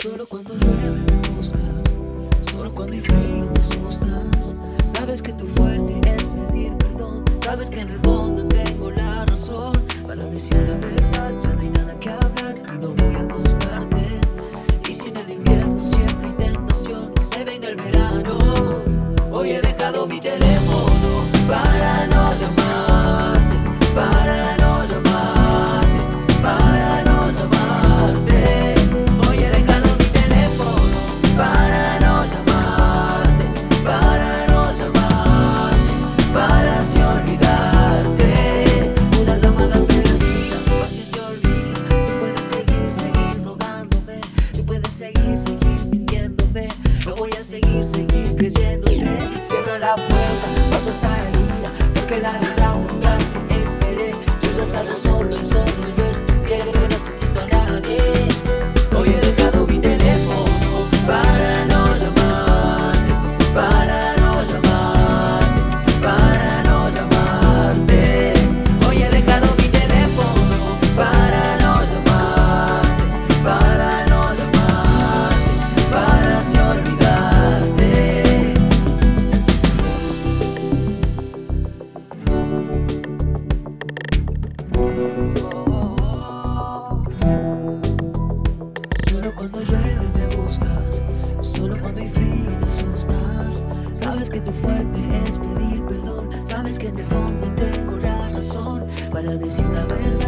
Solo cuando llueve me buscas, solo cuando hay frío te asustas. Sabes que tu fuerte es pedir perdón, sabes que en el fondo tengo la razón. Para decir la verdad ya no hay nada que hablar y no voy a buscarte. Y si en el invierno siempre hay tentación, que se venga el verano. Hoy he dejado mi teléfono para no llamarte, para no llamarte, para no llamarte. Hoy he dejado mi teléfono para no llamarte, para no llamarte, para así olvidarte. Una llamada perdida, mi paciencia olvida. Tú puedes seguir rogándome, tú puedes seguir mintiéndome. No voy a seguir creyéndote. Cierra la puerta, vas a salir, porque la verdad nunca te esperé. Yo ya estaba solo, yo estudié, no necesito a nadie. Hoy he dejado mi teléfono para no llamarte, para no llamarte, para no llamarte. Hoy he dejado mi teléfono para no llamarte, para no llamarte, para así olvidarte. Solo cuando llueve me buscas, solo cuando hay frío te asustas. Sabes que tu fuerte es pedir perdón, sabes que en el fondo tengo la razón para decir la verdad.